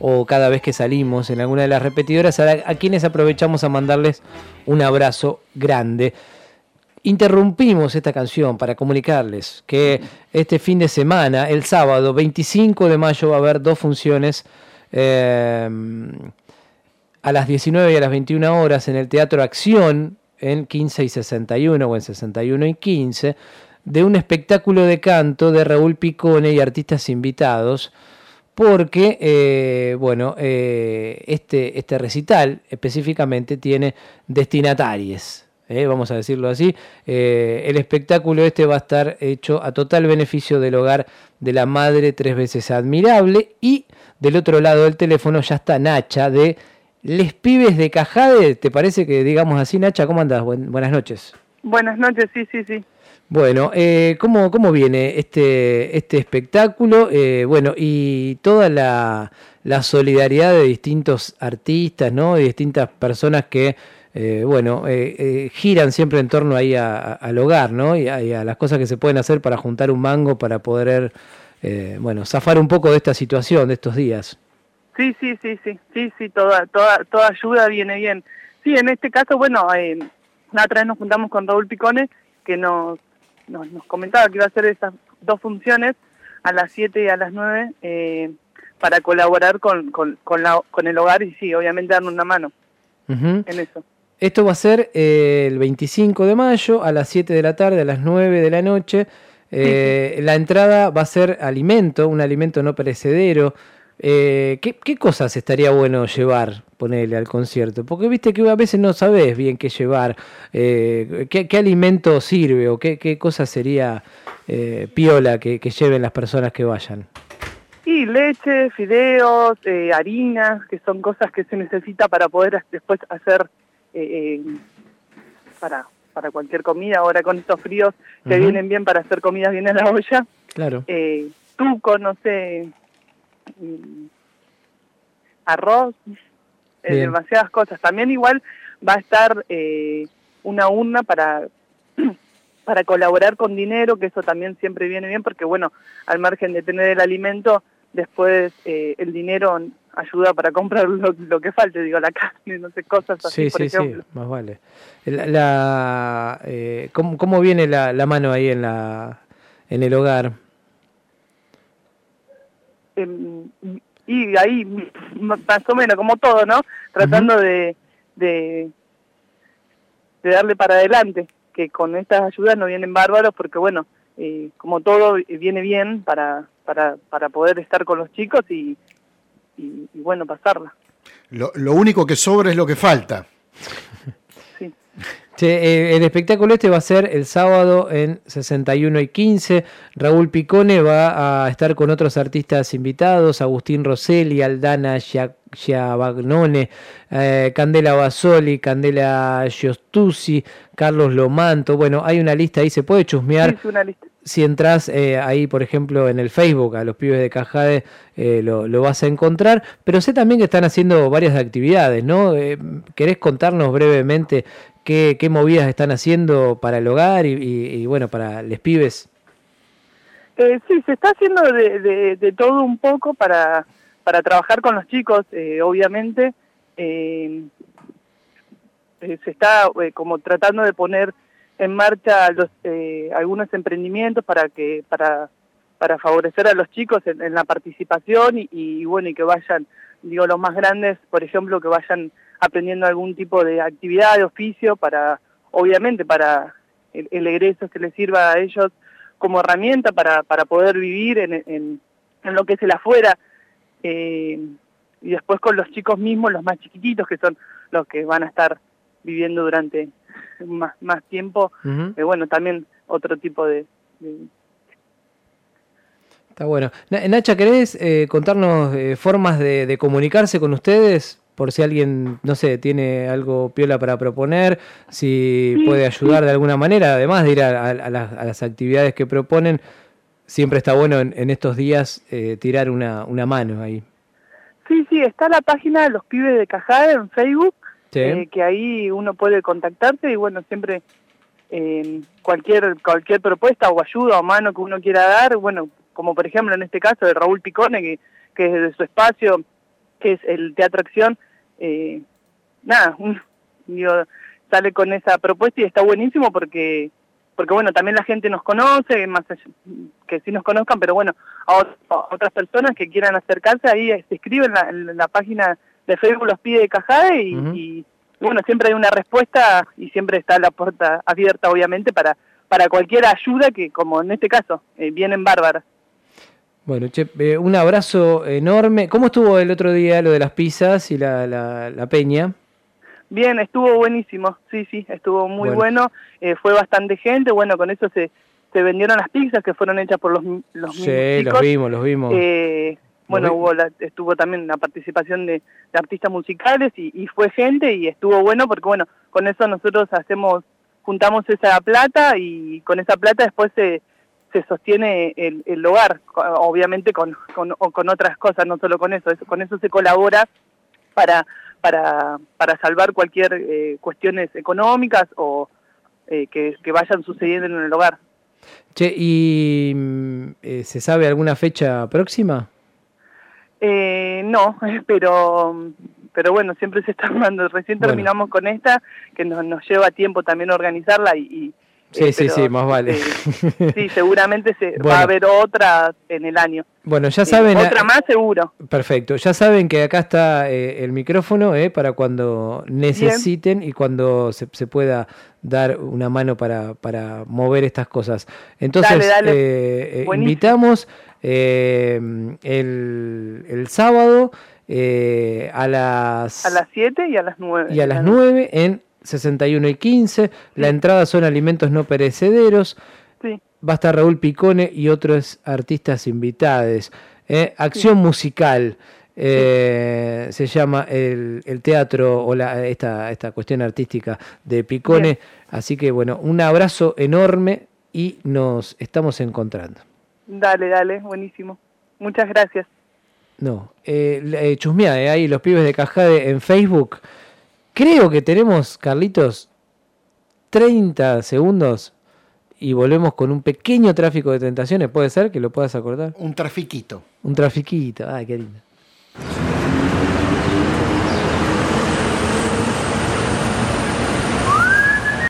o cada vez que salimos en alguna de las repetidoras, a quienes aprovechamos a mandarles un abrazo grande. Interrumpimos esta canción para comunicarles que este fin de semana, el sábado 25 de mayo, va a haber 2 funciones a las 19 y a las 21 horas en el Teatro Acción, en 15 y 61 o en 61 y 15, de un espectáculo de canto de Raúl Picone y artistas invitados, porque este recital específicamente tiene destinatarias, vamos a decirlo así. El espectáculo va a estar hecho a total beneficio del hogar de la Madre Tres Veces Admirable, y del otro lado del teléfono ya está Nacha de Les Pibes de Cajade. ¿Te parece que digamos así, Nacha? ¿Cómo andás? Buenas noches. Buenas noches, sí. Bueno, ¿cómo viene este espectáculo? Y toda la solidaridad de distintos artistas, ¿no? De distintas personas que, giran siempre en torno ahí al hogar, ¿no? Y a las cosas que se pueden hacer para juntar un mango, para poder, zafar un poco de esta situación, de estos días. Sí, toda ayuda viene bien. Sí, en este caso, la otra vez nos juntamos con Raúl Picone, que nos comentaba que iba a hacer esas 2 funciones a las 7 y a las 9 para colaborar con el hogar y sí, obviamente darnos una mano en eso. Esto va a ser el 25 de mayo a las 7 de la tarde, a las 9 de la noche. La entrada va a ser un alimento no perecedero. ¿Qué cosas estaría bueno llevar, ponerle al concierto? Porque viste que a veces no sabés bien qué llevar, qué alimento sirve o qué cosa sería piola que lleven las personas que vayan. Y leche, fideos, harinas, que son cosas que se necesita para poder después hacer para cualquier comida. Ahora con estos fríos que vienen bien para hacer comidas bien en la olla. Claro. Tuco, no sé, arroz, demasiadas cosas. También igual va a estar una urna para colaborar con dinero, que eso también siempre viene bien, porque al margen de tener el alimento, después el dinero ayuda para comprar lo que falte, la carne, no sé, cosas así, por ejemplo. Sí, más vale. ¿Cómo viene la mano ahí en el hogar? Y ahí, más o menos, como todo, ¿no? Tratando de darle para adelante, que con estas ayudas no vienen bárbaros, porque como todo viene bien para poder estar con los chicos y pasarla. Lo único que sobra es lo que falta. Sí. El espectáculo va a ser el sábado en 61 y 15. Raúl Picone va a estar con otros artistas invitados: Agustín Rosselli, Aldana Giavagnone, Candela Basoli, Candela Giostuzzi, Carlos Lomanto. Bueno, hay una lista ahí, se puede chusmear. Sí, es una lista. Si entras ahí, por ejemplo, en el Facebook, a Los Pibes de Cajade, lo vas a encontrar. Pero sé también que están haciendo varias actividades, ¿no? ¿Querés contarnos brevemente qué movidas están haciendo para el hogar y para los pibes? Sí, se está haciendo de todo un poco para trabajar con los chicos, obviamente. Se está como tratando de poner en marcha algunos emprendimientos para favorecer a los chicos en la participación y que vayan, los más grandes, por ejemplo, que vayan aprendiendo algún tipo de actividad, de oficio, obviamente para el egreso que les sirva a ellos como herramienta para poder vivir en lo que es el afuera, y después con los chicos mismos, los más chiquititos, que son los que van a estar viviendo durante más tiempo, también otro tipo de... Está bueno. Nacha, ¿querés contarnos formas de comunicarse con ustedes? Por si alguien, no sé, tiene algo piola para proponer, si puede ayudar de alguna manera, además de ir a las actividades que proponen. Siempre está bueno en estos días tirar una mano ahí. Sí, está la página de Los Pibes de Cajade en Facebook, sí. Que ahí uno puede contactarse y siempre cualquier propuesta o ayuda o mano que uno quiera dar, como por ejemplo en este caso de Raúl Picone, que desde su espacio que es el Teatro Acción, nada, digo, sale con esa propuesta y está buenísimo porque bueno, también la gente nos conoce, más allá, que sí nos conozcan, pero bueno, a otras personas que quieran acercarse, ahí se escriben en la página de Facebook Los Pibes de Cajade y bueno, siempre hay una respuesta y siempre está la puerta abierta, obviamente, para cualquier ayuda que, como en este caso, vienen bárbaras. Bueno, che, un abrazo enorme. ¿Cómo estuvo el otro día lo de las pizzas y la peña? Bien, estuvo buenísimo, sí, estuvo muy bueno. Fue bastante gente, bueno, con eso se vendieron las pizzas que fueron hechas por los mismos chicos. Sí, los vimos. Bueno, estuvo también la participación de artistas musicales y fue gente y estuvo bueno porque, bueno, con eso nosotros juntamos esa plata y con esa plata después se sostiene el hogar, obviamente con otras cosas, no solo con eso se colabora para salvar cualquier cuestiones económicas o que vayan sucediendo en el hogar. Che, ¿y se sabe alguna fecha próxima? No, pero bueno, siempre se está armando. Recién terminamos con esta, que nos lleva tiempo también organizarla Sí, más vale. Sí, seguramente va a haber otra en el año. Bueno, ya saben... Otra más seguro. Perfecto. Ya saben que acá está el micrófono para cuando necesiten. Bien. Y cuando se pueda dar una mano para mover estas cosas. Entonces, dale. Invitamos el sábado a las 7 y a las 9. Y a las 9 en 61 y 15, la entrada son alimentos no perecederos, va a estar Raúl Picone y otros artistas invitados. Acción musical, se llama el teatro o esta cuestión artística de Picone, así que bueno, un abrazo enorme y nos estamos encontrando. Dale, buenísimo. Muchas gracias. No, chusmeá, ahí Los Pibes de Cajade en Facebook. Creo que tenemos, Carlitos, 30 segundos y volvemos con un pequeño tráfico de tentaciones. ¿Puede ser que lo puedas acordar? Un trafiquito. Un trafiquito, ay, qué lindo.